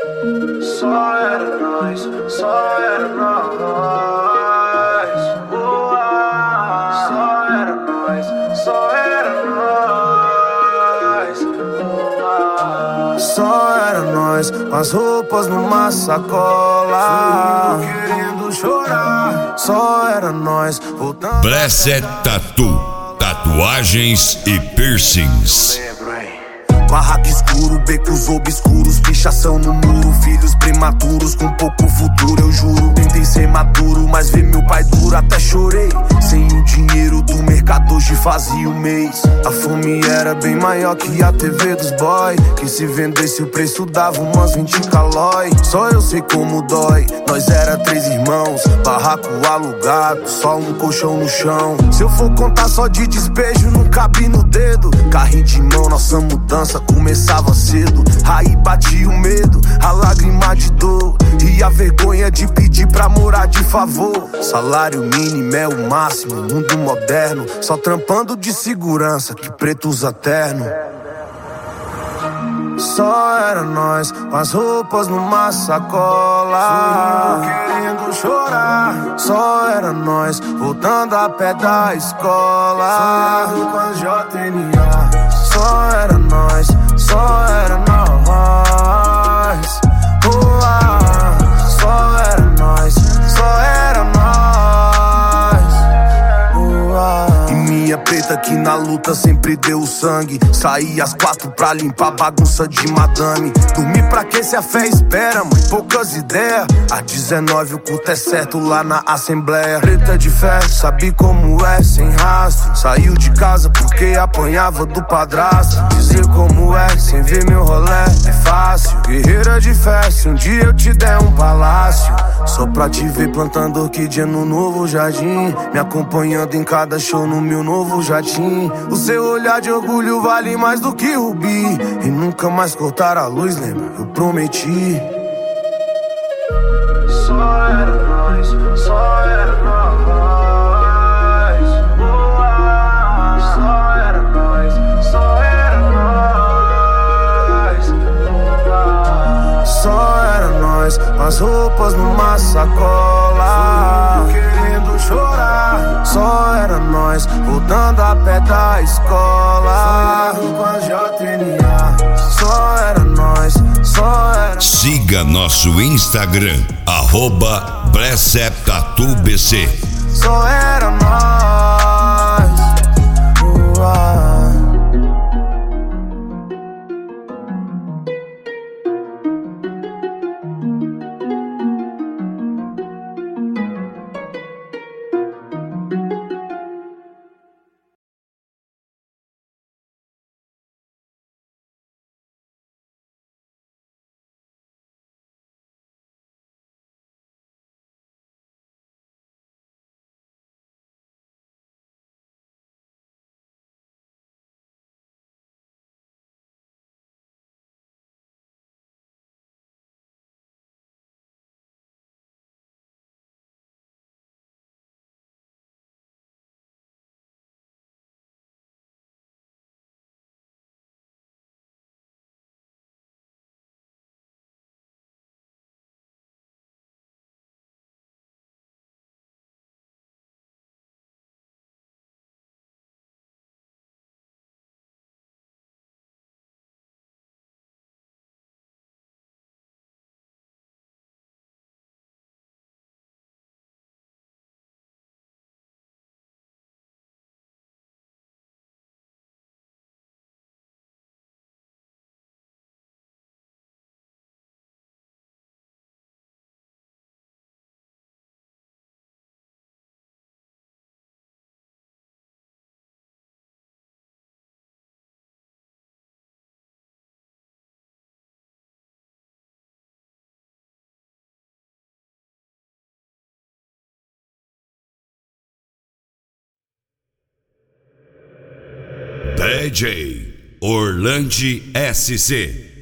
Só era nós, só era nós. Só era nós, só era nós. Só era nós, as roupas numa sacola. Querendo chorar. Só era nós, voltando. Blessed Tattoo, tatuagens e piercings. Barraco escuro, becos obscuros, pichação no muro, filhos prematuros com pouco futuro, eu juro. Tentei ser maduro, mas vi meu pai duro, até chorei. Sem o dinheiro do mercado hoje fazia um mês. A fome era bem maior que a TV dos boy, que se vendesse o preço dava umas 20 calói. Só eu sei como dói, nós era 3 irmãos, barraco alugado, só um colchão no chão. Se eu for contar só de despejo, não cabe no dedo. Carrinho de mão, nossa mudança começava cedo. Aí batia o medo, a lágrima de dor e a vergonha de pedir pra morar de favor. Salário mínimo é o máximo, mundo moderno, só trampando de segurança que preto usa terno. Só era nós, com as roupas numa sacola, querendo chorar. Só era nós, voltando a pé da escola, sonhando com as JNA. Só era nós, só era nós. Só era nós, só era nós. E minha preta que na luta sempre deu sangue. Saí às 4 pra limpar bagunça de madame. Dormir pra que se a fé espera, mãe? Poucas ideias. Às 19 o culto é certo lá na assembleia. Preta de fé, sabe como é, sem rastro. Saiu de casa porque apanhava do padrasto. Dizer como é, sem ver meu rolé, é fácil. Guerreira de fé, se um dia eu te der um palácio. Só pra te ver plantando orquídea no novo jardim, me acompanhando em cada show no meu novo jatim. O seu olhar de orgulho vale mais do que rubi. E nunca mais cortar a luz, lembra? Eu prometi. Só era nós, só era nós. Só era nós, só era nós. Só era nós, as roupas numa sacola, querendo chorar. Só era nós, voltando a pé da escola, sonhando com a JNA. Só era nós, só era. Siga nosso Instagram, @BlessedTattooBC. Só era nós. DJ Orlandi SC.